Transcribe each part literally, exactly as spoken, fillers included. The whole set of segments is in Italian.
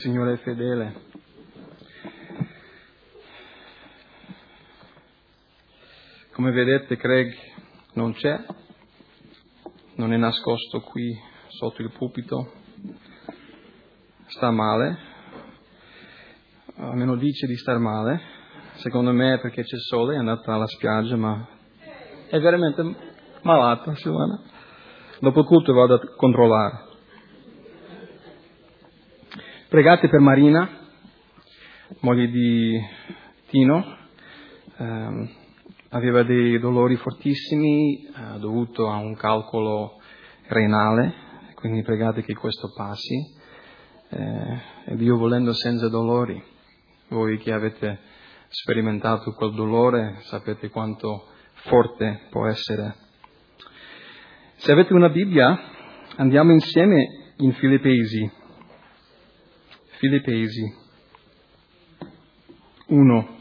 Signore è fedele. Come vedete, Craig non c'è, non è nascosto qui sotto il pulpito, sta male, almeno dice di star male, secondo me è perché c'è sole, è andata alla spiaggia, ma è veramente malata, Silvana. Dopo il culto vado a controllare. Pregate per Marina, moglie di Tino, eh, aveva dei dolori fortissimi eh, dovuto a un calcolo renale, quindi pregate che questo passi, eh, e Dio volendo senza dolori. Voi che avete sperimentato quel dolore sapete quanto forte può essere. Se avete una Bibbia, andiamo insieme in Filippesi. Filippesi uno.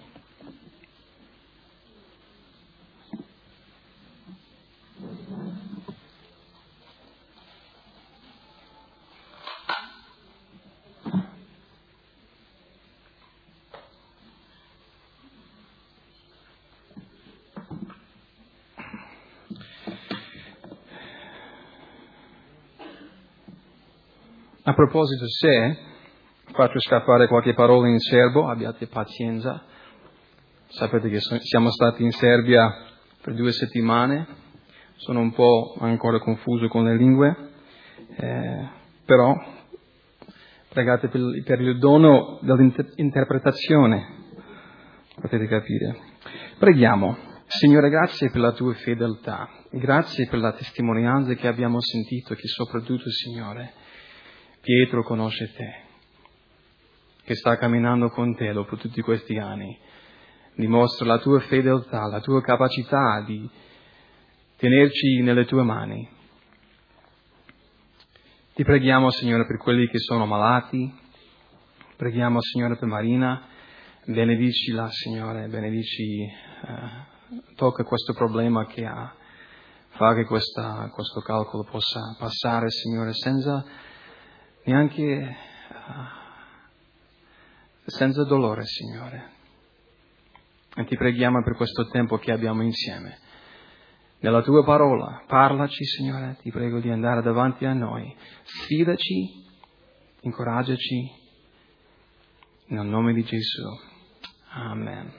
A proposito, se faccio scappare qualche parola in serbo, abbiate pazienza. Sapete che so- siamo stati in Serbia per due settimane, sono un po' ancora confuso con le lingue, eh, però pregate per, per il dono dell'interpretazione, potete capire. Preghiamo. Signore, grazie per la tua fedeltà, grazie per la testimonianza che abbiamo sentito, che soprattutto, Signore, Pietro conosce te, che sta camminando con te dopo tutti questi anni. Dimostra la tua fedeltà, la tua capacità di tenerci nelle tue mani. Ti preghiamo, Signore, per quelli che sono malati. Preghiamo, Signore, per Marina. Benedicila, Signore, benedici, eh, tocca questo problema che ha. Fa che questa, questo calcolo possa passare, Signore, senza neanche... Uh, senza dolore, Signore. E ti preghiamo per questo tempo che abbiamo insieme. Nella tua parola, parlaci, Signore, ti prego di andare davanti a noi. Sfidaci, incoraggiaci, nel nome di Gesù. Amen.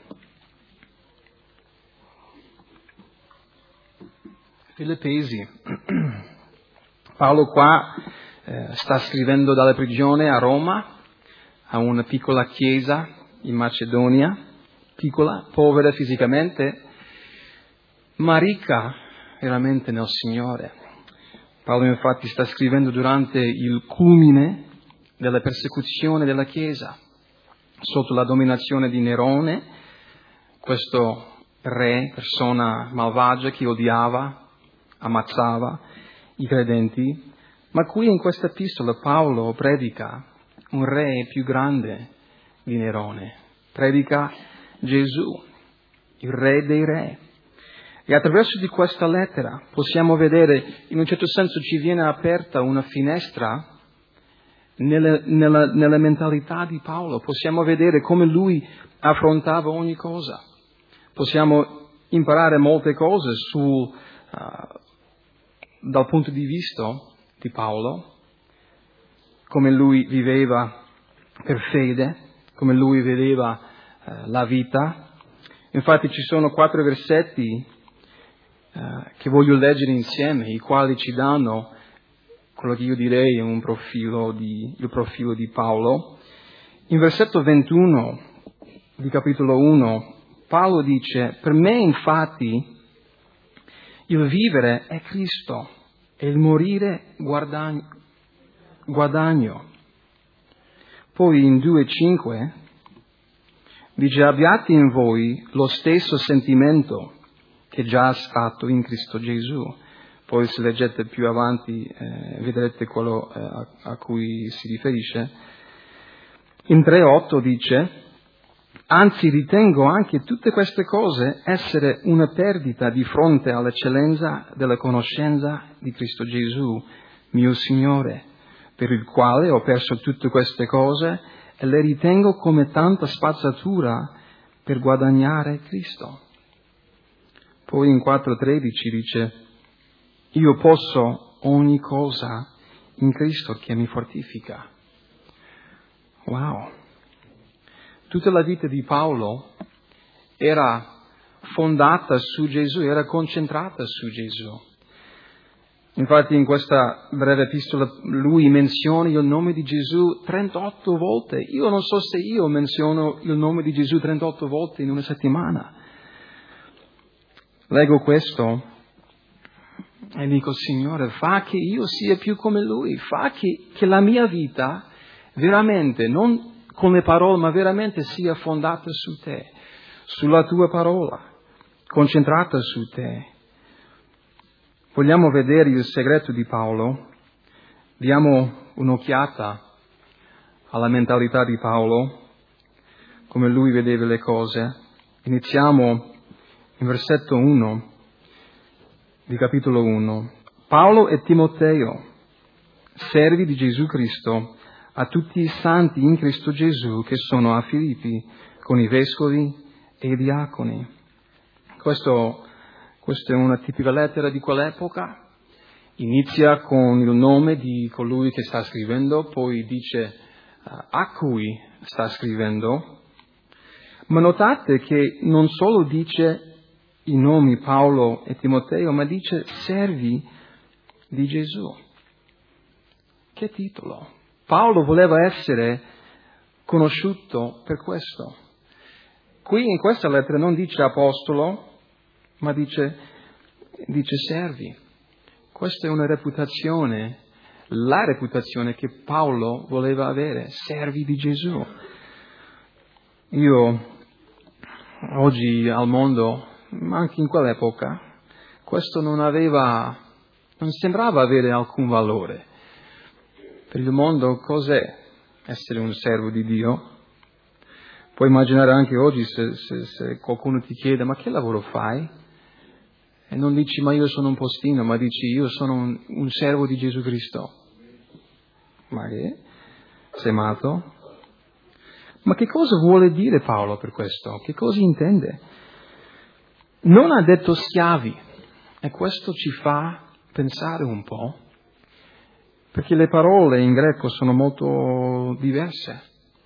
Filippesi. Paolo qua eh, sta scrivendo dalla prigione a Roma, a una piccola chiesa in Macedonia, piccola, povera fisicamente, ma ricca veramente nel Signore. Paolo infatti sta scrivendo durante il culmine della persecuzione della chiesa, sotto la dominazione di Nerone, questo re, persona malvagia che odiava, ammazzava i credenti. Ma qui in questa epistola Paolo predica un re più grande di Nerone. Predica Gesù, il re dei re. E attraverso di questa lettera possiamo vedere, in un certo senso ci viene aperta una finestra nelle, nella, nella mentalità di Paolo. Possiamo vedere come lui affrontava ogni cosa. Possiamo imparare molte cose su, uh, dal punto di vista di Paolo, come lui viveva per fede, come lui vedeva eh, la vita. Infatti ci sono quattro versetti eh, che voglio leggere insieme, i quali ci danno quello che io direi è un profilo di, il profilo di Paolo. In versetto ventuno di capitolo uno, Paolo dice: per me infatti il vivere è Cristo e il morire guadagno. guadagno. Poi in due cinque dice: abbiate in voi lo stesso sentimento che già è stato in Cristo Gesù. Poi se leggete più avanti eh, vedrete quello eh, a, a cui si riferisce. In tre otto dice: anzi ritengo anche tutte queste cose essere una perdita di fronte all'eccellenza della conoscenza di Cristo Gesù, mio Signore, per il quale ho perso tutte queste cose e le ritengo come tanta spazzatura per guadagnare Cristo. Poi in quattro tredici dice: io posso ogni cosa in Cristo che mi fortifica. Wow! Tutta la vita di Paolo era fondata su Gesù, era concentrata su Gesù. Infatti in questa breve epistola lui menziona il nome di Gesù trentotto volte. Io non so se io menziono il nome di Gesù trentotto volte in una settimana. Leggo questo e dico: Signore, fa che io sia più come Lui, fa che, che la mia vita veramente, non con le parole, ma veramente sia fondata su Te, sulla Tua parola, concentrata su Te. Vogliamo vedere il segreto di Paolo? Diamo un'occhiata alla mentalità di Paolo, come lui vedeva le cose. Iniziamo in versetto uno di capitolo uno. Paolo e Timoteo, servi di Gesù Cristo, a tutti i santi in Cristo Gesù che sono a Filippi, con i vescovi e i diaconi. Questo, questa è una tipica lettera di quell'epoca. Inizia con il nome di colui che sta scrivendo, poi dice uh, a cui sta scrivendo. Ma notate che non solo dice i nomi Paolo e Timoteo, ma dice servi di Gesù. Che titolo! Paolo voleva essere conosciuto per questo. Qui in questa lettera non dice apostolo, ma dice, dice servi. Questa è una reputazione, la reputazione che Paolo voleva avere, servi di Gesù. Io oggi al mondo, ma anche in quell'epoca, questo non aveva, non sembrava avere alcun valore. Per il mondo cos'è essere un servo di Dio? Puoi immaginare anche oggi se, se, se qualcuno ti chiede: ma che lavoro fai? E non dici: ma io sono un postino, ma dici: io sono un, un servo di Gesù Cristo. Ma che? Sei matto? Ma che cosa vuole dire Paolo per questo? Che cosa intende? Non ha detto schiavi, e questo ci fa pensare un po', perché le parole in greco sono molto diverse.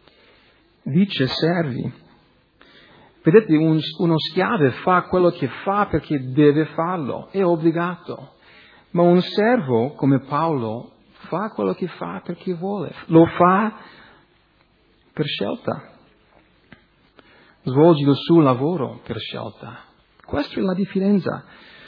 Dice servi. Vedete, un, uno schiavo fa quello che fa perché deve farlo, è obbligato. Ma un servo, come Paolo, fa quello che fa perché vuole, lo fa per scelta. Svolge il suo lavoro per scelta. Questa è la differenza.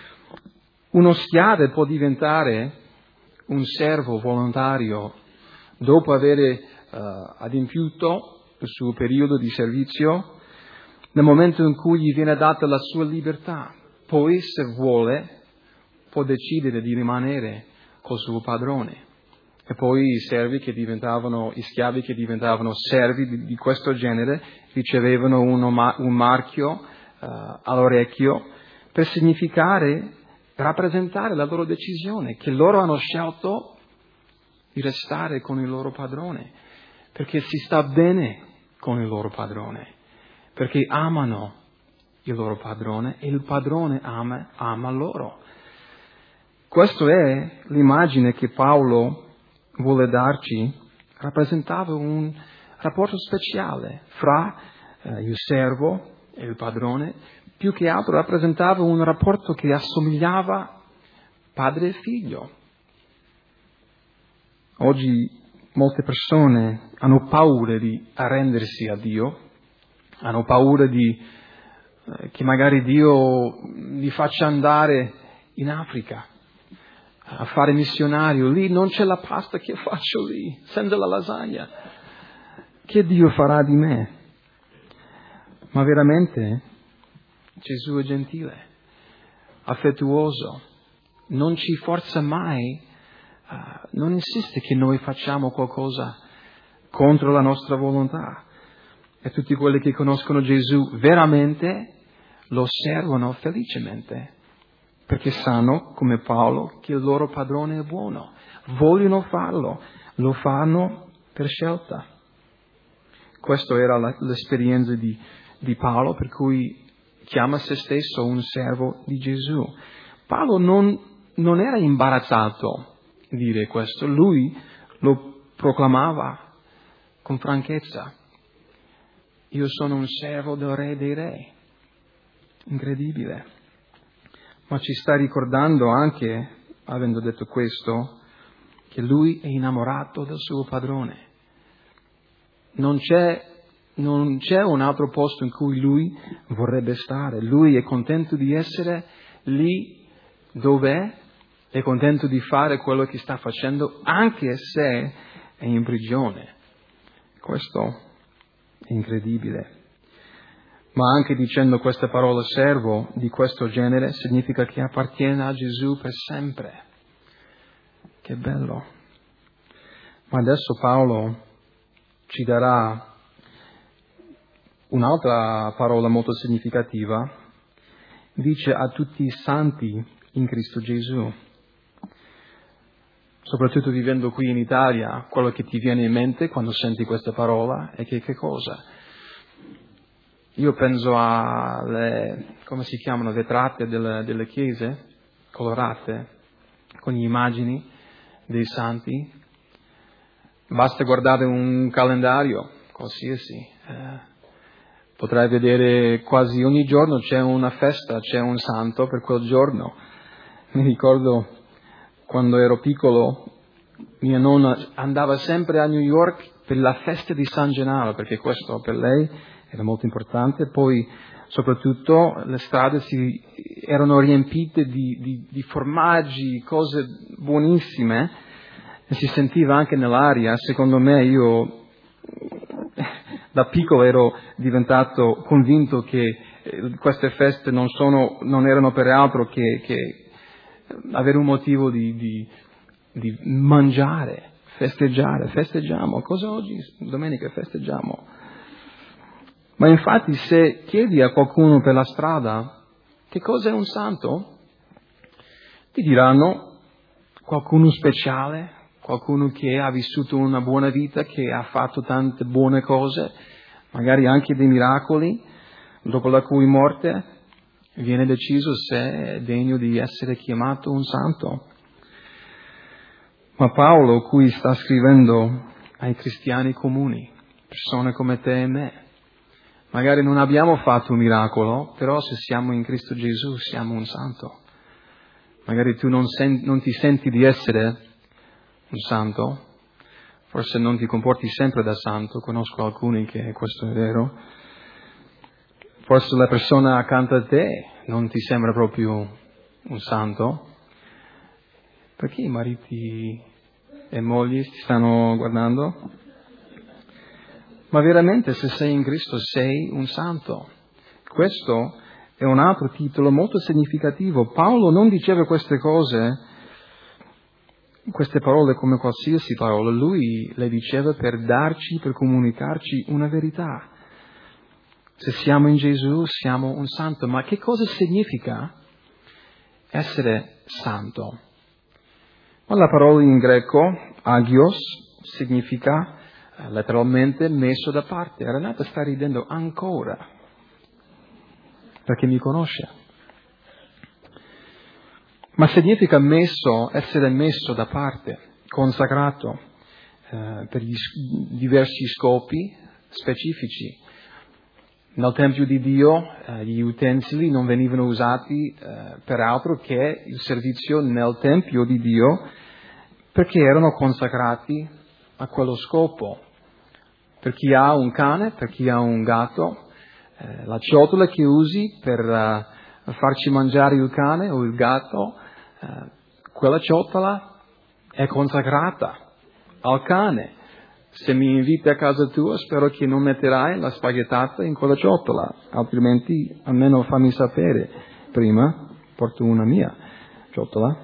Uno schiavo può diventare un servo volontario dopo aver uh, adempiuto il suo periodo di servizio, nel momento in cui gli viene data la sua libertà. Poi, se vuole, può decidere di rimanere col suo padrone. E poi i servi che diventavano, i schiavi che diventavano servi di, di questo genere, ricevevano uno, un marchio uh, all'orecchio per significare, rappresentare la loro decisione, che loro hanno scelto di restare con il loro padrone, perché si sta bene con il loro padrone, perché amano il loro padrone e il padrone ama, ama loro. Questa è l'immagine che Paolo vuole darci, rappresentava un rapporto speciale fra eh, il servo e il padrone, più che altro rappresentava un rapporto che assomigliava padre e figlio. Oggi molte persone hanno paura di arrendersi a Dio, hanno paura di eh, che magari Dio li faccia andare in Africa a fare missionario. Lì non c'è la pasta, che faccio lì, senza la lasagna. Che Dio farà di me? Ma veramente Gesù è gentile, affettuoso, non ci forza mai, uh, non insiste che noi facciamo qualcosa contro la nostra volontà. E tutti quelli che conoscono Gesù veramente lo servono felicemente, perché sanno, come Paolo, che il loro padrone è buono, vogliono farlo, lo fanno per scelta. Questa era la, l'esperienza di, di Paolo, per cui chiama se stesso un servo di Gesù. Paolo non, non era imbarazzato di dire questo, lui lo proclamava con franchezza. Io sono un servo del Re dei Re. Incredibile. Ma ci sta ricordando anche, avendo detto questo, che lui è innamorato del suo padrone. Non c'è, non c'è un altro posto in cui lui vorrebbe stare. Lui è contento di essere lì dove è contento di fare quello che sta facendo, anche se è in prigione. Questo è incredibile. Ma anche dicendo queste parole servo di questo genere significa che appartiene a Gesù per sempre. Che bello. Ma adesso Paolo ci darà un'altra parola molto significativa. Dice a tutti i santi in Cristo Gesù. Soprattutto vivendo qui in Italia, quello che ti viene in mente quando senti questa parola è che che cosa? Io penso alle, come si chiamano, vetrate delle, delle chiese colorate con le immagini dei santi. Basta guardare un calendario qualsiasi, eh, potrai vedere quasi ogni giorno c'è una festa, c'è un santo per quel giorno. Mi ricordo quando ero piccolo, mia nonna andava sempre a New York per la festa di San Gennaro, perché questo per lei era molto importante. Poi soprattutto le strade si, erano riempite di, di, di formaggi, cose buonissime, e si sentiva anche nell'aria. Secondo me, io da piccolo ero diventato convinto che queste feste non sono, non erano per altro che, che avere un motivo di, di, di mangiare, festeggiare, festeggiamo. Cosa oggi? Domenica festeggiamo. Ma infatti se chiedi a qualcuno per la strada che cosa è un santo, ti diranno qualcuno speciale, qualcuno che ha vissuto una buona vita, che ha fatto tante buone cose, magari anche dei miracoli, dopo la cui morte viene deciso se è degno di essere chiamato un santo. Ma Paolo qui sta scrivendo ai cristiani comuni, persone come te e me. Magari non abbiamo fatto un miracolo, però se siamo in Cristo Gesù siamo un santo. Magari tu non, sen- non ti senti di essere un santo, forse non ti comporti sempre da santo, conosco alcuni che questo è vero. Forse la persona accanto a te non ti sembra proprio un santo. Perché i mariti e mogli ti stanno guardando? Ma veramente se sei in Cristo sei un santo. Questo è un altro titolo molto significativo. Paolo non diceva queste cose, queste parole come qualsiasi parola. Lui le diceva per darci, per comunicarci una verità. Se siamo in Gesù siamo un santo. Ma che cosa significa essere santo? Ma la parola in greco, agios, significa letteralmente messo da parte. Renata sta ridendo ancora, perché mi conosce. Ma significa messo, essere messo da parte, consacrato eh, per gli diversi scopi specifici. Nel Tempio di Dio eh, gli utensili non venivano usati eh, per altro che il servizio nel Tempio di Dio, perché erano consacrati a quello scopo. Per chi ha un cane, per chi ha un gatto, eh, la ciotola che usi per uh, farci mangiare il cane o il gatto, eh, quella ciotola è consacrata al cane. Se mi inviti a casa tua, spero che non metterai la spaghettata in quella ciotola, altrimenti almeno fammi sapere prima, porto una mia ciotola.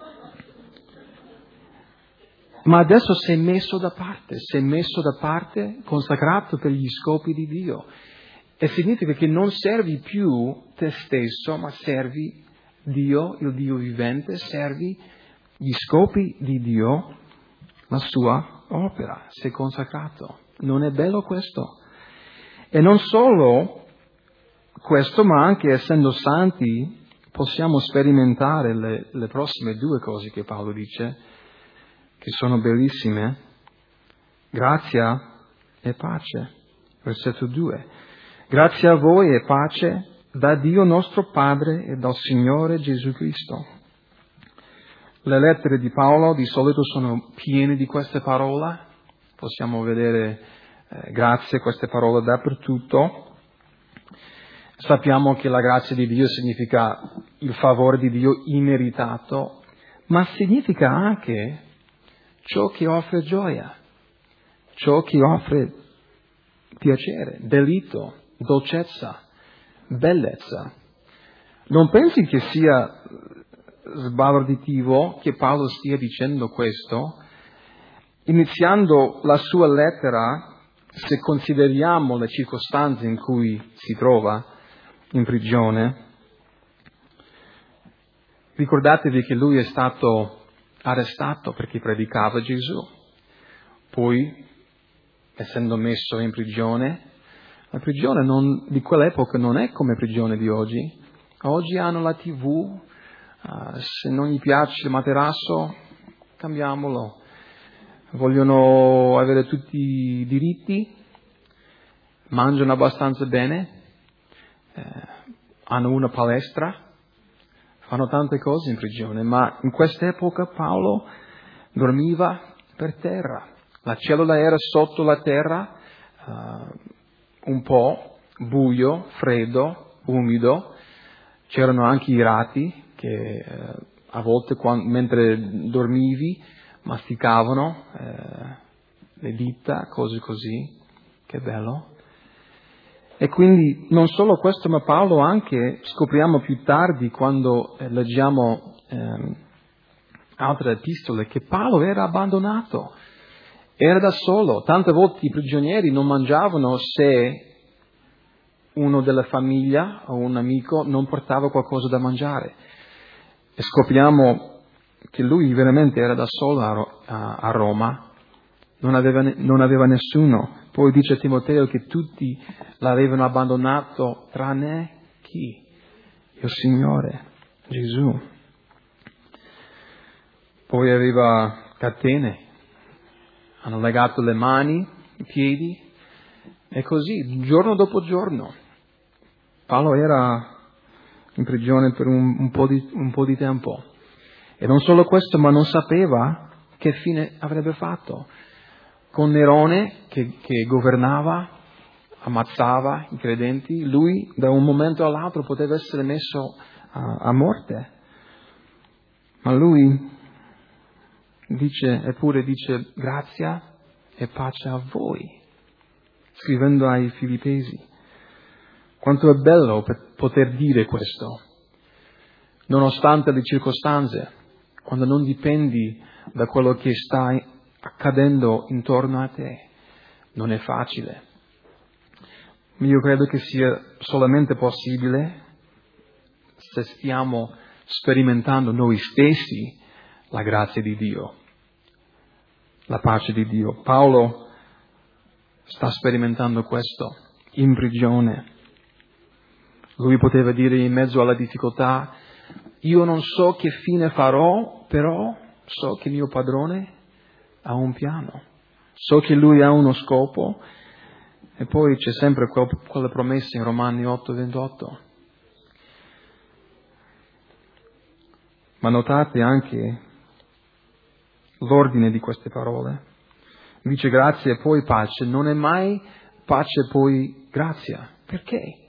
Ma adesso sei messo da parte, sei messo da parte, consacrato per gli scopi di Dio. E significa che non servi più te stesso, ma servi Dio, il Dio vivente, servi gli scopi di Dio, la sua opera, sei consacrato. Non è bello questo? E non solo questo, ma anche essendo santi possiamo sperimentare le, le prossime due cose che Paolo dice, che sono bellissime. Grazia e pace. Versetto due. Grazia a voi e pace da Dio nostro Padre e dal Signore Gesù Cristo. Le lettere di Paolo di solito sono piene di queste parole. Possiamo vedere eh, grazie, queste parole dappertutto. Sappiamo che la grazia di Dio significa il favore di Dio immeritato, ma significa anche ciò che offre gioia, ciò che offre piacere, delitto, dolcezza, bellezza. Non pensi che sia sbalorditivo che Paolo stia dicendo questo, iniziando la sua lettera, se consideriamo le circostanze in cui si trova in prigione. Ricordatevi che lui è stato arrestato perché predicava Gesù. Poi, essendo messo in prigione, la prigione non, di quell'epoca non è come prigione di oggi. Oggi hanno la tivù, uh, se non gli piace il materasso, cambiamolo. Vogliono avere tutti i diritti, mangiano abbastanza bene, eh, hanno una palestra, fanno tante cose in prigione, ma in quest'epoca Paolo dormiva per terra. La cellula era sotto la terra, uh, un po' buio, freddo, umido. C'erano anche i rati che uh, a volte quando, mentre dormivi masticavano eh, le dita, cose così. Che bello. E quindi non solo questo, ma Paolo anche, scopriamo più tardi quando eh, leggiamo eh, altre epistole, che Paolo era abbandonato, era da solo. Tante volte i prigionieri non mangiavano se uno della famiglia o un amico non portava qualcosa da mangiare. E scopriamo che lui veramente era da solo a, a Roma, non aveva, non aveva nessuno. Poi dice a Timoteo che tutti l'avevano abbandonato, tranne chi? Il Signore, Gesù. Poi aveva catene, hanno legato le mani, i piedi, e così, giorno dopo giorno. Paolo era in prigione per un, un, po di, un po' di tempo. E non solo questo, ma non sapeva che fine avrebbe fatto. Con Nerone che, che governava, ammazzava i credenti, lui da un momento all'altro poteva essere messo a, a morte. Ma lui dice, eppure dice grazia e pace a voi, scrivendo ai Filippesi. Quanto è bello per poter dire questo, nonostante le circostanze, quando non dipendi da quello che sta accadendo intorno a te. Non è facile. Io credo che sia solamente possibile se stiamo sperimentando noi stessi la grazia di Dio, la pace di Dio. Paolo sta sperimentando questo in prigione. Lui poteva dire in mezzo alla difficoltà: io non so che fine farò, però so che mio padrone ha un piano, so che lui ha uno scopo. E poi c'è sempre quel, quella promessa in Romani otto ventotto. Ma notate anche l'ordine di queste parole. Dice grazia e poi pace, non è mai pace e poi grazia. Perché?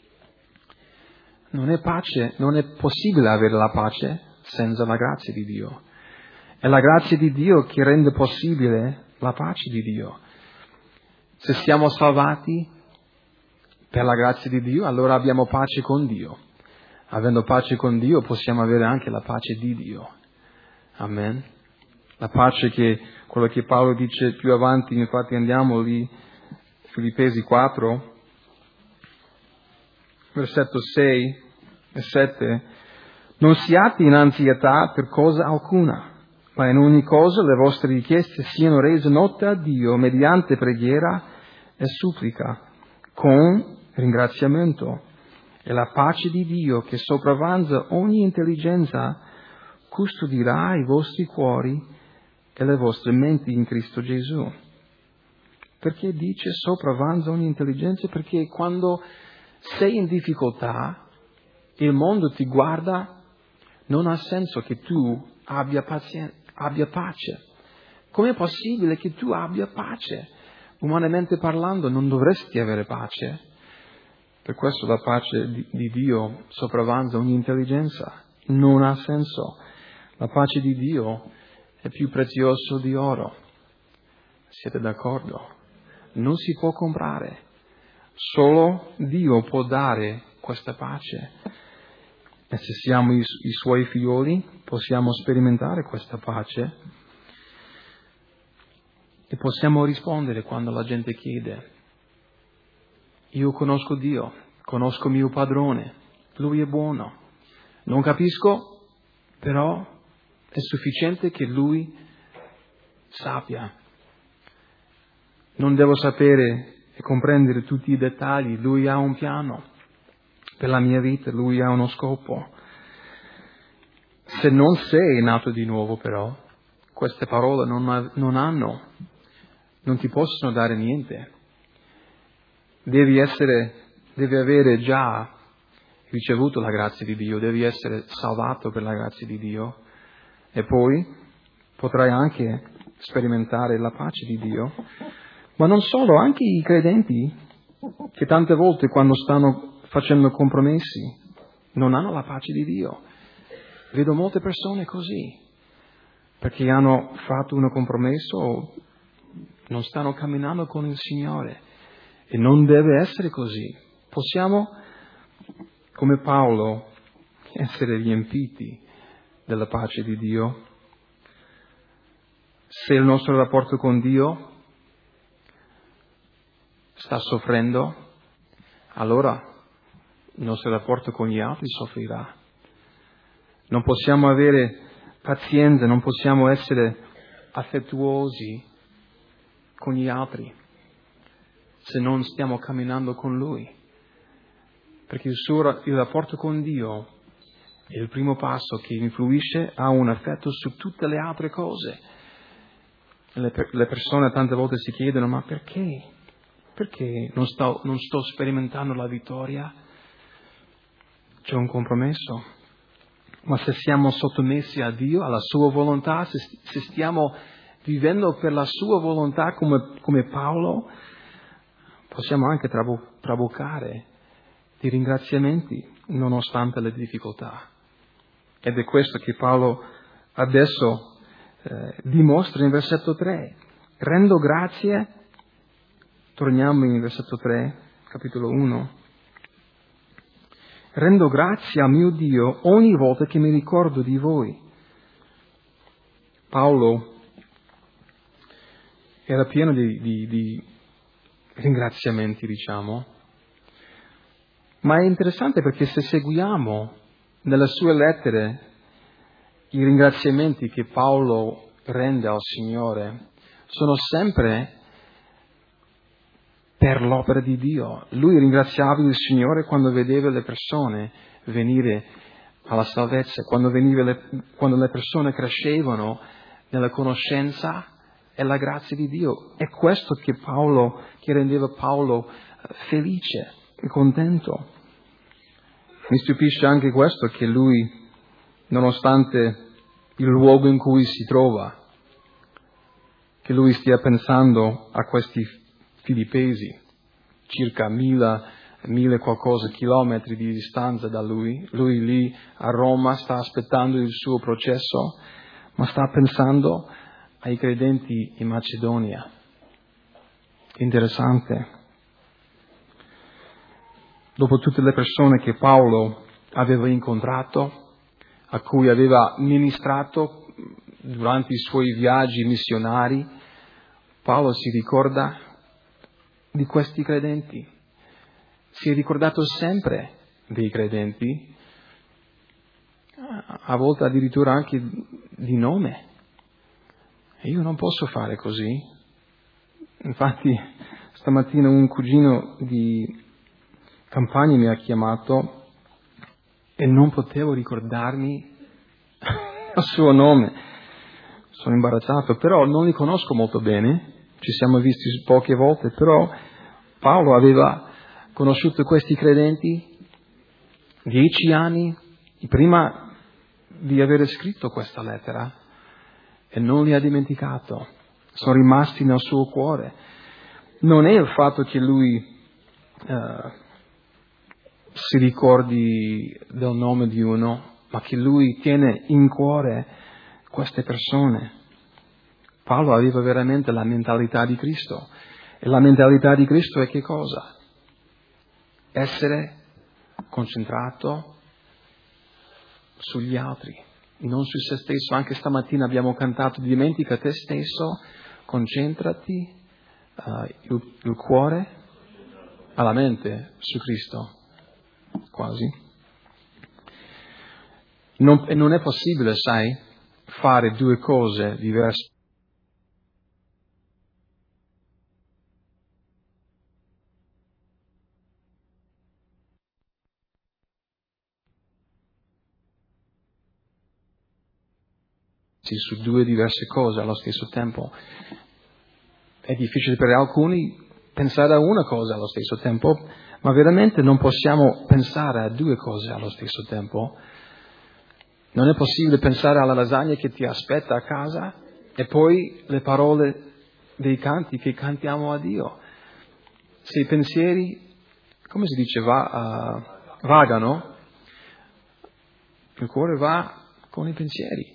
Non è pace, non è possibile avere la pace senza la grazia di Dio. È la grazia di Dio che rende possibile la pace di Dio. Se siamo salvati per la grazia di Dio, allora abbiamo pace con Dio. Avendo pace con Dio possiamo avere anche la pace di Dio. Amen. La pace che, quello che Paolo dice più avanti, infatti andiamo lì, Filippesi quattro, versetto sei e sette. Non siate in ansietà per cosa alcuna, Ma in ogni cosa le vostre richieste siano rese note a Dio mediante preghiera e supplica, con ringraziamento. E la pace di Dio, che sopravanza ogni intelligenza, custodirà i vostri cuori e le vostre menti in Cristo Gesù. Perché dice sopravanza ogni intelligenza? Perché quando sei in difficoltà, il mondo ti guarda, non ha senso che tu abbia, pazien- abbia pace. Com'è possibile che tu abbia pace? Umanamente parlando non dovresti avere pace. Per questo la pace di, di Dio sopravanza ogni intelligenza. Non ha senso. La pace di Dio è più preziosa di oro. Siete d'accordo? Non si può comprare. Solo Dio può dare questa pace. E se siamo i, i Suoi figlioli, possiamo sperimentare questa pace e possiamo rispondere quando la gente chiede. Io conosco Dio, conosco mio padrone, Lui è buono. Non capisco, però è sufficiente che Lui sappia. Non devo sapere e comprendere tutti i dettagli, Lui ha un piano per la mia vita, Lui ha uno scopo. Se non sei nato di nuovo però, queste parole non, ha, non hanno, non ti possono dare niente. Devi essere, devi avere già ricevuto la grazia di Dio, devi essere salvato per la grazia di Dio e poi potrai anche sperimentare la pace di Dio. Ma non solo, anche i credenti che tante volte quando stanno facendo compromessi non hanno la pace di Dio. Vedo molte persone così, perché hanno fatto un compromesso, non stanno camminando con il Signore. E non deve essere così. Possiamo, come Paolo, essere riempiti della pace di Dio. Se il nostro rapporto con Dio sta soffrendo, allora il nostro rapporto con gli altri soffrirà. Non possiamo avere pazienza, non possiamo essere affettuosi con gli altri se non stiamo camminando con Lui. Perché il suo il rapporto con Dio è il primo passo che influisce, ha un effetto su tutte le altre cose. Le, le persone tante volte si chiedono, ma perché? Perché non sto, non sto sperimentando la vittoria? C'è un compromesso. Ma se siamo sottomessi a Dio, alla sua volontà, se, se stiamo vivendo per la sua volontà come, come Paolo, possiamo anche trabo, traboccare di ringraziamenti nonostante le difficoltà. Ed è questo che Paolo adesso eh, dimostra in versetto tre. Rendo grazie, torniamo in versetto tre, capitolo uno. Rendo grazie a mio Dio ogni volta che mi ricordo di voi. Paolo era pieno di, di, di ringraziamenti, diciamo, ma è interessante perché se seguiamo nelle sue lettere i ringraziamenti che Paolo rende al Signore, sono sempre per l'opera di Dio. Lui ringraziava il Signore quando vedeva le persone venire alla salvezza, quando, veniva le, quando le persone crescevano nella conoscenza e la grazia di Dio. È questo che Paolo, che rendeva Paolo felice e contento. Mi stupisce anche questo, che lui, nonostante il luogo in cui si trova, che lui stia pensando a questi filippesi, circa mille, mille qualcosa chilometri di distanza da lui. Lui lì a Roma sta aspettando il suo processo, ma sta pensando ai credenti in Macedonia. Interessante. Dopo tutte le persone che Paolo aveva incontrato, a cui aveva ministrato durante i suoi viaggi missionari, Paolo si ricorda di questi credenti. Si è ricordato sempre dei credenti, a volte addirittura anche di nome. E io non posso fare così. Infatti, stamattina un cugino di Campania mi ha chiamato e non potevo ricordarmi il suo nome. Sono imbarazzato, però non li conosco molto bene. Ci siamo visti poche volte, però Paolo aveva conosciuto questi credenti dieci anni prima di aver scritto questa lettera e non li ha dimenticato. Sono rimasti nel suo cuore. Non è il fatto che lui uh, si ricordi del nome di uno, ma che lui tiene in cuore queste persone. Paolo aveva veramente la mentalità di Cristo. E la mentalità di Cristo è che cosa? Essere concentrato sugli altri, non su se stesso. Anche stamattina abbiamo cantato: dimentica te stesso, concentrati uh, il, il cuore alla mente su Cristo, quasi. Non, e non è possibile, sai, fare due cose diverse. Su due diverse cose allo stesso tempo. È difficile per alcuni pensare a una cosa allo stesso tempo, ma veramente non possiamo pensare a due cose allo stesso tempo. Non è possibile pensare alla lasagna che ti aspetta a casa e poi le parole dei canti che cantiamo a Dio. Se i pensieri, come si dice, va, uh, vagano, il cuore va con i pensieri.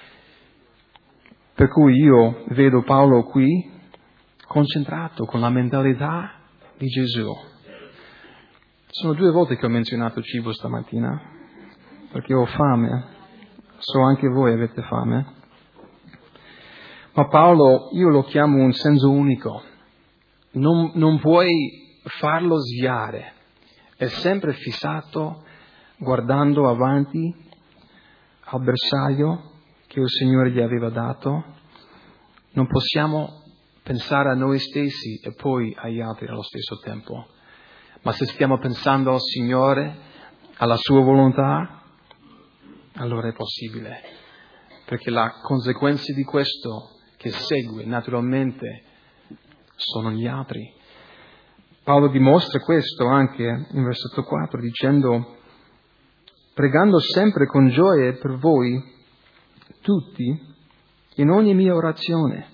Per cui io vedo Paolo qui concentrato con la mentalità di Gesù. Sono due volte che ho menzionato cibo stamattina, perché ho fame. So anche voi avete fame. Ma Paolo, io lo chiamo un senso unico. Non, non puoi farlo sviare. È sempre fissato, guardando avanti al bersaglio che il Signore gli aveva dato. Non possiamo pensare a noi stessi e poi agli altri allo stesso tempo. Ma se stiamo pensando al Signore, alla sua volontà, allora è possibile. Perché la conseguenza di questo che segue naturalmente sono gli altri. Paolo dimostra questo anche in versetto quattro dicendo: pregando sempre con gioia per voi tutti in ogni mia orazione.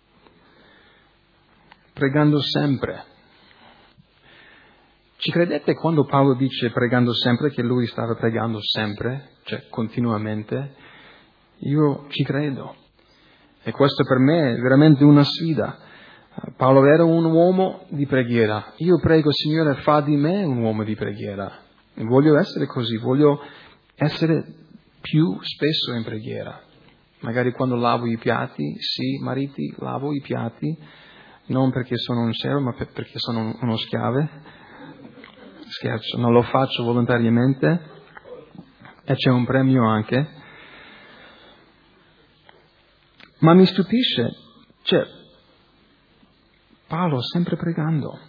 Pregando sempre. Ci credete quando Paolo dice pregando sempre che lui stava pregando sempre, cioè continuamente? Io ci credo. E questo per me è veramente una sfida. Paolo era un uomo di preghiera. Io prego, Signore, fa di me un uomo di preghiera. E voglio essere così, voglio essere più spesso in preghiera. Magari quando lavo i piatti, sì, mariti, lavo i piatti, non perché sono un servo, ma perché sono uno schiave. Scherzo, non lo faccio volontariamente e c'è un premio anche. Ma mi stupisce, cioè, Paolo sempre pregando.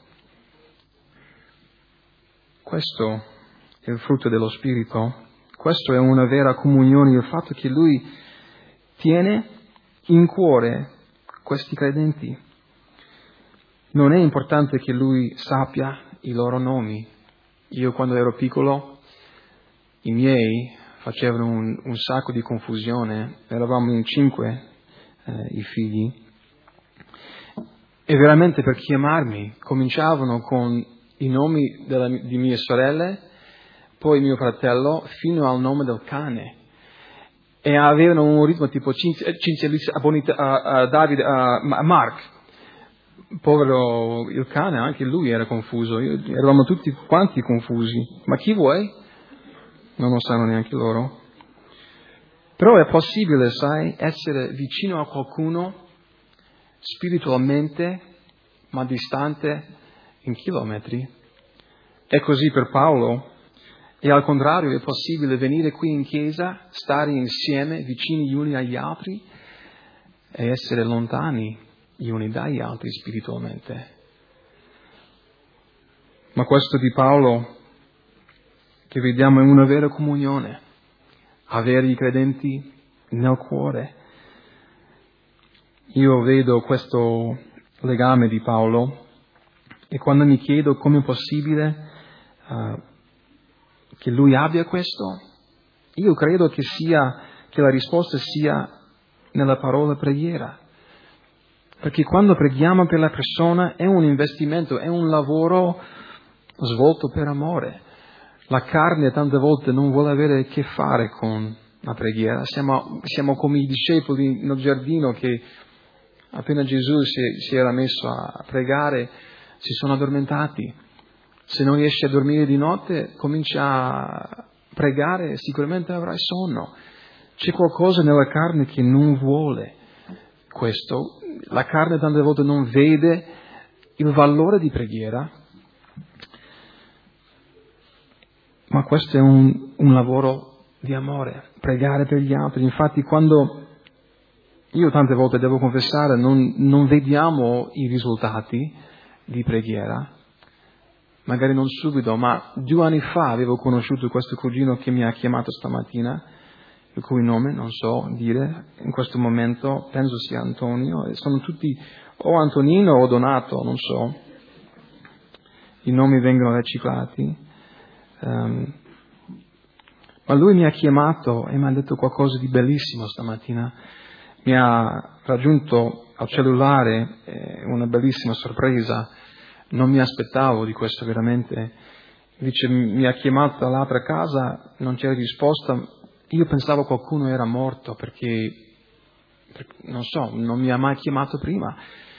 Questo è il frutto dello Spirito. Questo è una vera comunione, il fatto che lui tiene in cuore questi credenti. Non è importante che lui sappia i loro nomi. Io quando ero piccolo, i miei facevano un, un sacco di confusione. Eravamo in cinque, eh, i figli. E veramente per chiamarmi cominciavano con i nomi della, di mie sorelle, poi mio fratello, fino al nome del cane. E avevano un ritmo tipo Cinzia, Cinzia Bonita, uh, uh, Davide, uh, Mark. Povero il cane, anche lui era confuso. Io, eravamo tutti quanti confusi. Ma chi vuoi? Non lo sanno neanche loro. Però è possibile, sai, essere vicino a qualcuno spiritualmente, ma distante in chilometri. È così per Paolo. E al contrario è possibile venire qui in chiesa, stare insieme, vicini gli uni agli altri, e essere lontani gli uni dagli altri spiritualmente. Ma questo di Paolo che vediamo è una vera comunione, avere i credenti nel cuore. Io vedo questo legame di Paolo e quando mi chiedo come è possibile uh, che lui abbia questo, io credo che sia che la risposta sia nella parola preghiera. Perché quando preghiamo per la persona è un investimento, è un lavoro svolto per amore. La carne tante volte non vuole avere a che fare con la preghiera. Siamo, siamo come i discepoli nel giardino che appena Gesù si, si era messo a pregare si sono addormentati. Se non riesci a dormire di notte, comincia a pregare, sicuramente avrai sonno. C'è qualcosa nella carne che non vuole questo. La carne tante volte non vede il valore di preghiera, ma questo è un, un lavoro di amore, pregare per gli altri. Infatti quando io tante volte devo confessare non, non vediamo i risultati di preghiera, magari non subito, ma due anni fa avevo conosciuto questo cugino che mi ha chiamato stamattina, il cui nome non so dire in questo momento, penso sia Antonio, e sono tutti o Antonino o Donato, non so, i nomi vengono riciclati. Um, ma lui mi ha chiamato e mi ha detto qualcosa di bellissimo stamattina. Mi ha raggiunto al cellulare, eh, una bellissima sorpresa. Non mi aspettavo di questo veramente. Dice, mi ha chiamato dall'altra casa, non c'era risposta. Io pensavo qualcuno era morto perché, perché non so, non mi ha mai chiamato prima.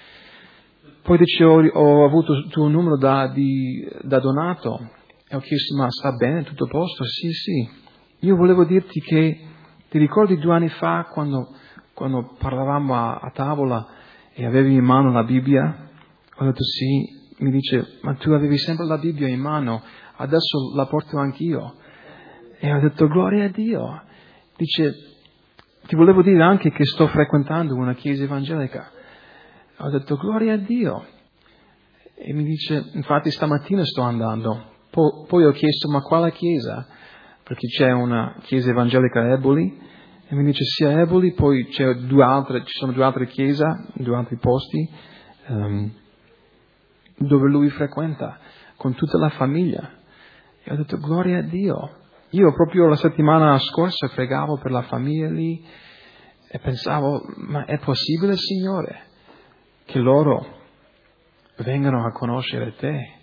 Poi dice, ho, ho avuto il tuo numero da, di, da Donato. E ho chiesto, ma sta bene, tutto a posto? Sì, sì. Io volevo dirti che, ti ricordi due anni fa quando, quando parlavamo a, a tavola e avevi in mano la Bibbia? Ho detto sì. Mi dice, ma tu avevi sempre la Bibbia in mano, adesso la porto anch'io. E ho detto, gloria a Dio. Dice, ti volevo dire anche che sto frequentando una chiesa evangelica. Ho detto, gloria a Dio. E mi dice, infatti stamattina sto andando. Poi, poi ho chiesto, ma quale chiesa? Perché c'è una chiesa evangelica a Eboli, e mi dice, sì, a Eboli, poi c'è due altre, ci sono due altre chiese, due altri posti, um, dove lui frequenta, con tutta la famiglia. E ho detto, gloria a Dio. Io proprio la settimana scorsa pregavo per la famiglia lì, e pensavo, ma è possibile, Signore, che loro vengano a conoscere te?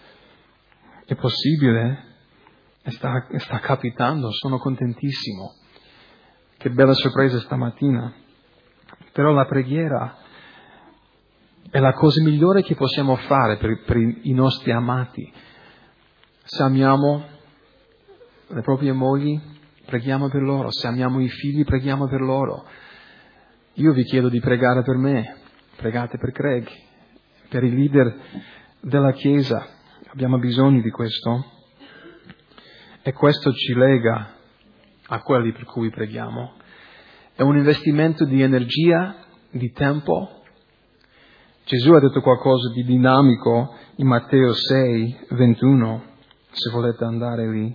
È possibile? E sta, sta capitando, sono contentissimo. Che bella sorpresa stamattina. Però la preghiera è la cosa migliore che possiamo fare per, per i nostri amati. Se amiamo le proprie mogli, preghiamo per loro. Se amiamo i figli, preghiamo per loro. Io vi chiedo di pregare per me. Pregate per Craig, per i leader della Chiesa. Abbiamo bisogno di questo. E questo ci lega a quelli per cui preghiamo. È un investimento di energia, di tempo. Gesù ha detto qualcosa di dinamico in Matteo sei, ventuno, se volete andare lì.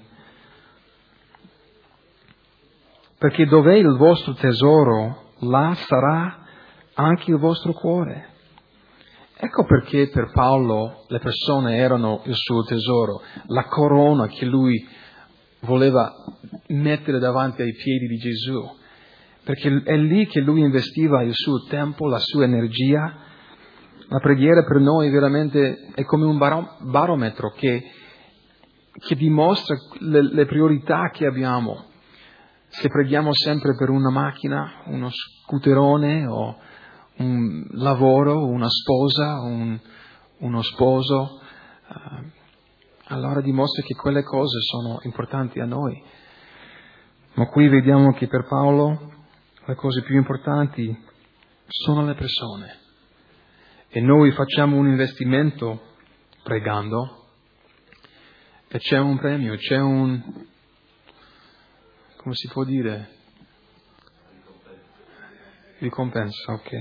Perché dov'è il vostro tesoro, là sarà anche il vostro cuore. Ecco perché per Paolo le persone erano il suo tesoro, la corona che lui voleva mettere davanti ai piedi di Gesù. Perché è lì che lui investiva il suo tempo, la sua energia. La preghiera per noi veramente è come un baro- barometro che, che dimostra le, le priorità che abbiamo. Se preghiamo sempre per una macchina, uno scooterone o un lavoro, una sposa, un, uno sposo, uh, allora dimostra che quelle cose sono importanti a noi. Ma qui vediamo che per Paolo le cose più importanti sono le persone. E noi facciamo un investimento pregando e c'è un premio, c'è un, come si può dire, Ricompensa, ok.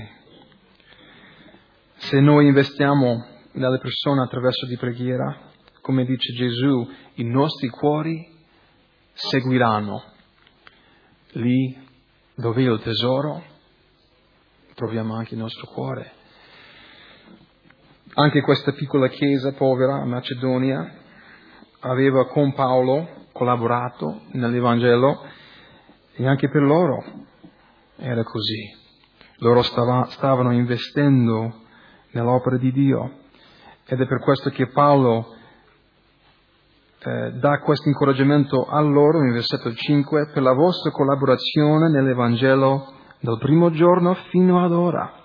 Se noi investiamo nelle persone attraverso di preghiera, come dice Gesù, i nostri cuori seguiranno. Lì dove è il tesoro, troviamo anche il nostro cuore. Anche questa piccola chiesa povera a Macedonia aveva con Paolo collaborato nell'Evangelo e anche per loro era così. Loro stava, stavano investendo nell'opera di Dio ed è per questo che Paolo eh, dà questo incoraggiamento a loro in versetto cinque: per la vostra collaborazione nell'Evangelo dal primo giorno fino ad ora.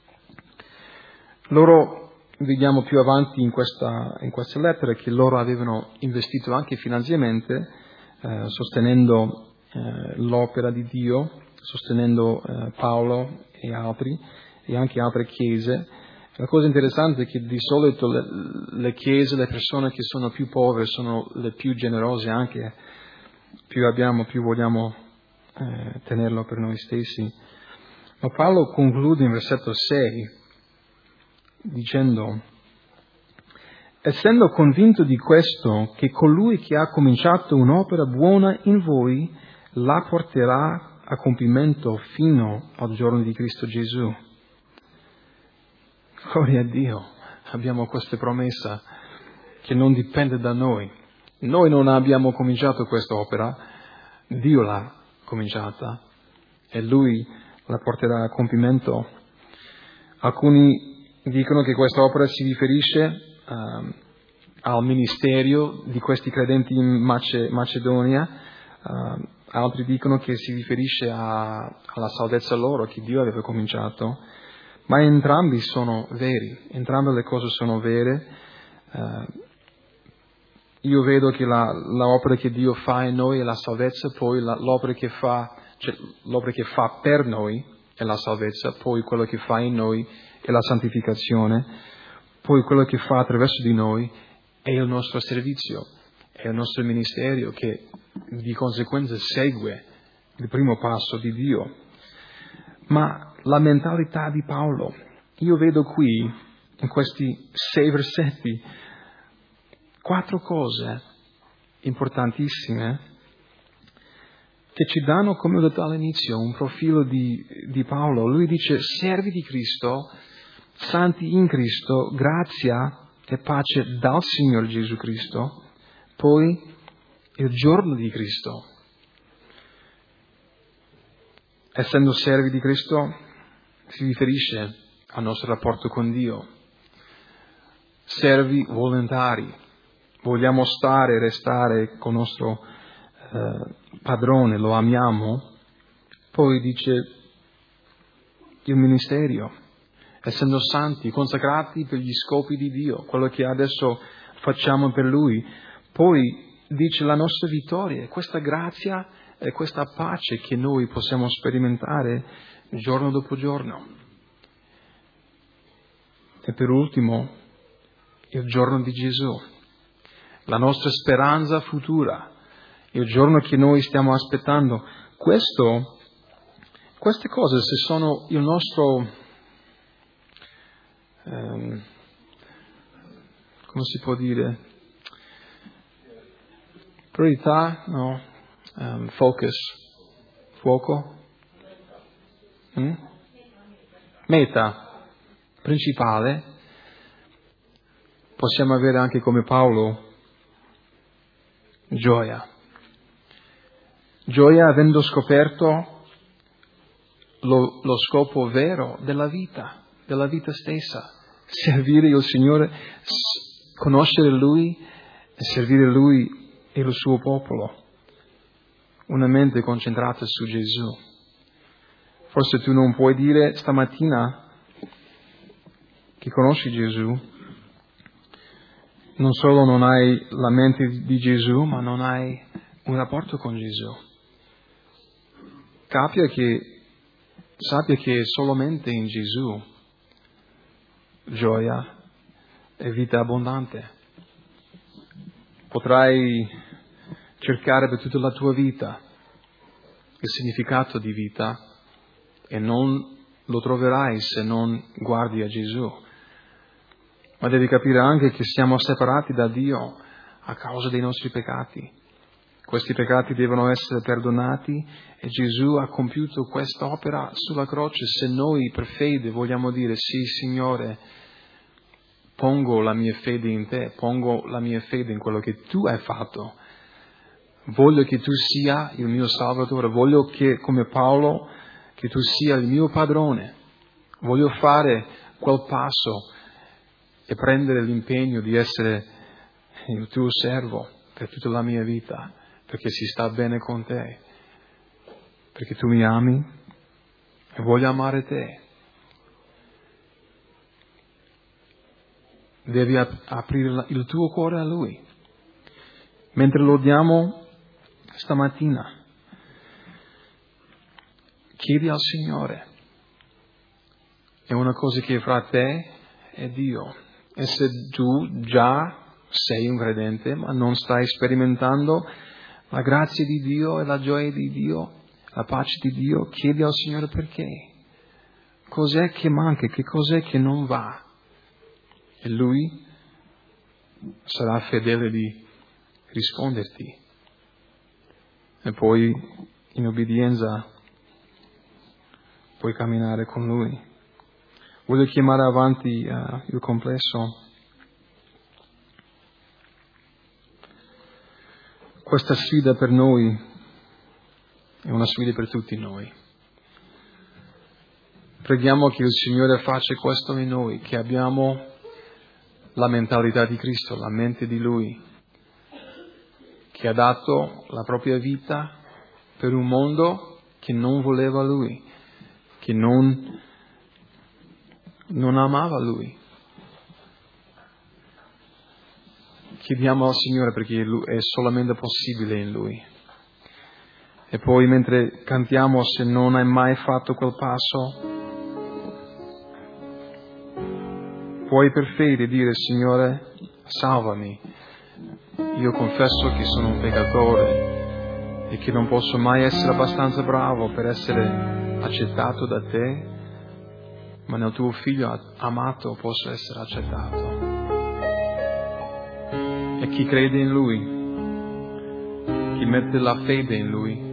Loro, vediamo più avanti in questa, in questa lettera, che loro avevano investito anche finanziariamente eh, sostenendo eh, l'opera di Dio, sostenendo eh, Paolo e altri e anche altre chiese. La cosa interessante è che di solito le, le chiese, le persone che sono più povere sono le più generose, anche più abbiamo, più vogliamo eh, tenerlo per noi stessi. Ma Paolo conclude in versetto sei dicendo: essendo convinto di questo, che colui che ha cominciato un'opera buona in voi la porterà a compimento fino al giorno di Cristo Gesù. Gloria a Dio, abbiamo questa promessa che non dipende da noi. Noi non abbiamo cominciato questa opera, Dio l'ha cominciata e Lui la porterà a compimento. Alcuni dicono che questa opera si riferisce uh, al ministero di questi credenti in Mace- Macedonia, uh, altri dicono che si riferisce a, alla salvezza loro che Dio aveva cominciato. Ma entrambi sono veri, entrambe le cose sono vere. Uh, io vedo che la, l'opera che Dio fa in noi è la salvezza, poi la, l'opera che fa, cioè, l'opera che fa per noi è la salvezza, poi quello che fa in noi è la santificazione, poi quello che fa attraverso di noi è il nostro servizio, è il nostro ministero che di conseguenza segue il primo passo di Dio. Ma la mentalità di Paolo, io vedo qui, in questi sei versetti, quattro cose importantissime che ci danno, come ho detto all'inizio, un profilo di, di Paolo. Lui dice: servi di Cristo, santi in Cristo, grazia e pace dal Signore Gesù Cristo, poi il giorno di Cristo. Essendo servi di Cristo, si riferisce al nostro rapporto con Dio. Servi volontari. Vogliamo stare e restare con il nostro eh, padrone, lo amiamo. Poi dice il ministero. Essendo santi, consacrati per gli scopi di Dio, quello che adesso facciamo per Lui. Poi dice la nostra vittoria, questa grazia e questa pace che noi possiamo sperimentare giorno dopo giorno. E per ultimo, il giorno di Gesù, la nostra speranza futura, il giorno che noi stiamo aspettando. Questo, queste cose, se sono il nostro, ehm, come si può dire, priorità, no? Um, focus, fuoco, mm? meta principale, possiamo avere anche come Paolo gioia. Gioia avendo scoperto lo, lo scopo vero della vita, della vita stessa, servire il Signore, conoscere Lui e servire Lui e il suo popolo. Una mente concentrata su Gesù. Forse tu non puoi dire stamattina che conosci Gesù, non solo non hai la mente di Gesù, ma non hai un rapporto con Gesù. Cappia che, sappia che è solamente in Gesù gioia e vita abbondante. Potrai cercare per tutta la tua vita il significato di vita e non lo troverai se non guardi a Gesù. Ma devi capire anche che siamo separati da Dio a causa dei nostri peccati. Questi peccati devono essere perdonati e Gesù ha compiuto quest'opera sulla croce. Se noi per fede vogliamo dire sì, Signore, pongo la mia fede in te, pongo la mia fede in quello che tu hai fatto, voglio che tu sia il mio Salvatore, voglio che, come Paolo, che tu sia il mio padrone, voglio fare quel passo e prendere l'impegno di essere il tuo servo per tutta la mia vita, perché si sta bene con te, perché tu mi ami e voglio amare te. Devi ap- aprire il tuo cuore a Lui. Mentre lo diamo stamattina, chiedi al Signore. È una cosa che è fra te e Dio. E se tu già sei un credente, ma non stai sperimentando la grazia di Dio e la gioia di Dio, la pace di Dio, chiedi al Signore perché. Cos'è che manca? Che cos'è che non va? E Lui sarà fedele di risponderti. E poi, in obbedienza, puoi camminare con Lui. Voglio chiamare avanti uh, il complesso. Questa sfida per noi è una sfida per tutti noi. Preghiamo che il Signore faccia questo in noi, che abbiamo la mentalità di Cristo, la mente di Lui, che ha dato la propria vita per un mondo che non voleva Lui, che non, non amava Lui. Chiediamo al Signore perché è solamente possibile in Lui. E poi mentre cantiamo, se non hai mai fatto quel passo, puoi per fede dire: Signore, salvami. Io confesso che sono un peccatore e che non posso mai essere abbastanza bravo per essere accettato da te, ma nel tuo Figlio amato posso essere accettato. E chi crede in Lui, chi mette la fede in Lui,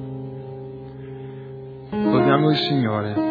lodiamo il Signore.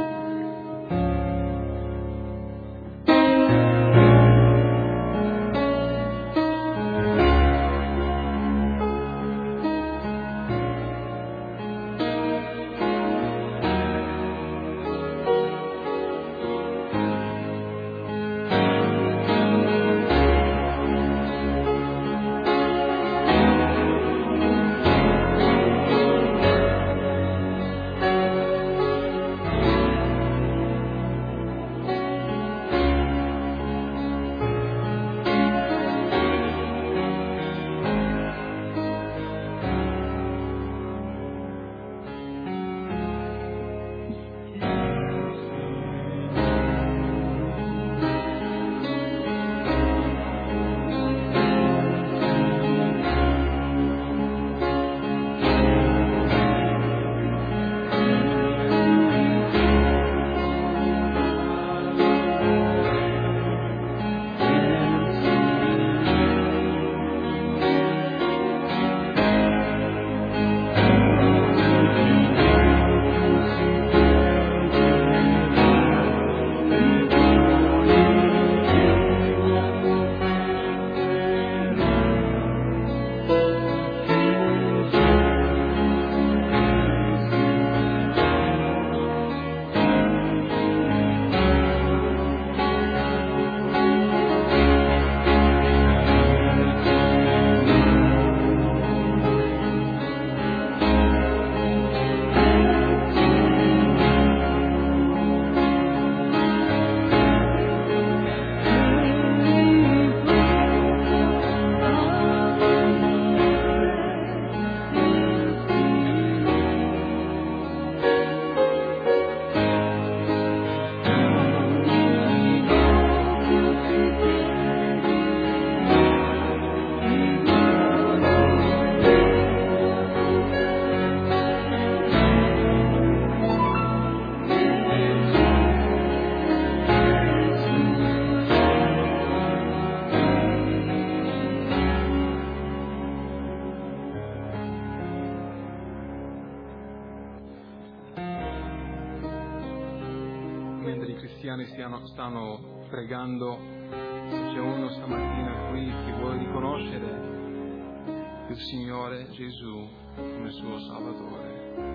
cristiani stiano, stanno pregando, se c'è uno stamattina qui che vuole riconoscere il Signore Gesù come suo Salvatore,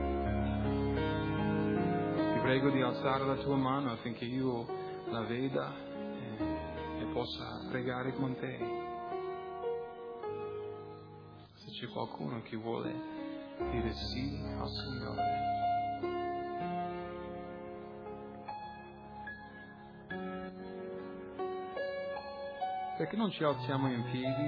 ti prego di alzare la tua mano affinché io la veda e, e possa pregare con te. Se c'è qualcuno che vuole dire sì al Signore. Perché non ci alziamo in piedi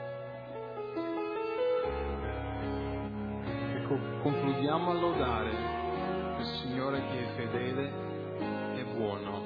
e co- concludiamo a lodare il Signore che è fedele e buono.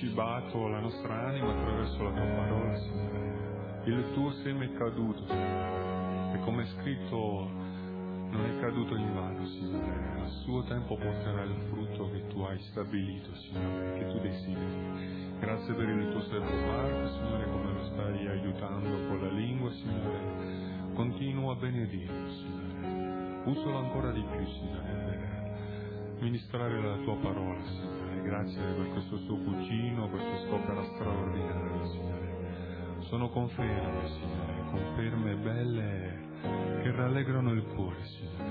cibato la nostra anima attraverso la tua parola, Signore. Il tuo seme è caduto, Signore, e come è scritto non è caduto in vano, Signore. A suo tempo porterà il frutto che tu hai stabilito, Signore, che tu desideri. Grazie per il tuo servo Marco, Signore, come lo stai aiutando con la lingua, Signore. Continua a benedirlo, Signore. Usalo ancora di più, Signore, per ministrare la tua parola, Signore. Grazie per questo suo cugino, per questa opera straordinaria, Signore. Sono conferme, Signore, conferme belle che rallegrano il cuore,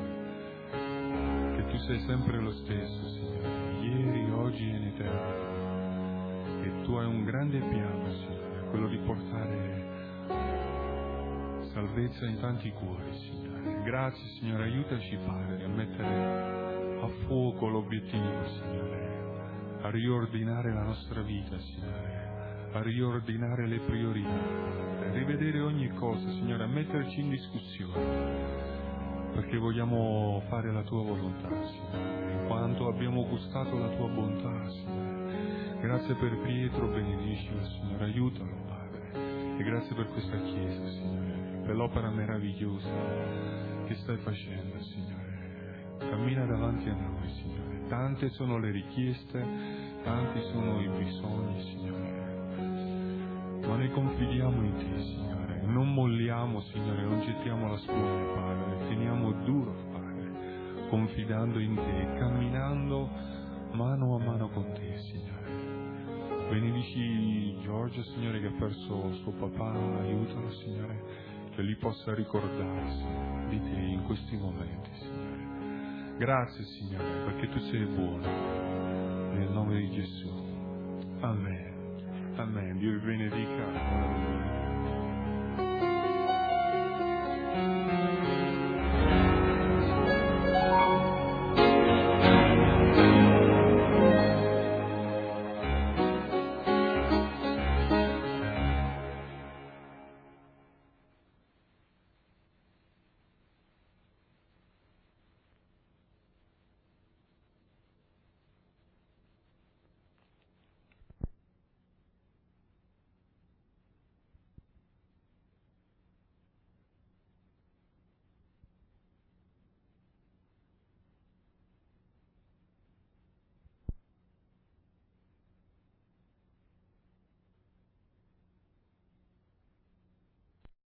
Signore. Che tu sei sempre lo stesso, Signore, ieri, oggi e in eternità. E tu hai un grande piano, Signore, quello di portare salvezza in tanti cuori, Signore. Grazie, Signore, aiutaci, Padre, a mettere a fuoco l'obiettivo, Signore, a riordinare la nostra vita, Signore, a riordinare le priorità, a rivedere ogni cosa, Signore, a metterci in discussione, perché vogliamo fare la tua volontà, Signore, in quanto abbiamo gustato la tua bontà, Signore. Grazie per Pietro, benedicilo, Signore, aiutalo, Padre, e grazie per questa Chiesa, Signore, per l'opera meravigliosa che stai facendo, Signore. Cammina davanti a noi, Signore. Tante sono le richieste, tanti sono i bisogni, Signore. Ma noi confidiamo in te, Signore. Non molliamo, Signore, non gettiamo la spugna, Padre. Teniamo duro, Padre, confidando in te, camminando mano a mano con te, Signore. Benedici Giorgio, Signore, che ha perso suo papà. Aiutalo, Signore, che lui possa ricordarsi di te in questi momenti, Signore. Grazie, Signore, perché tu sei buono, nel nome di Gesù. Amen. Amen. Dio vi benedica. Alleluia.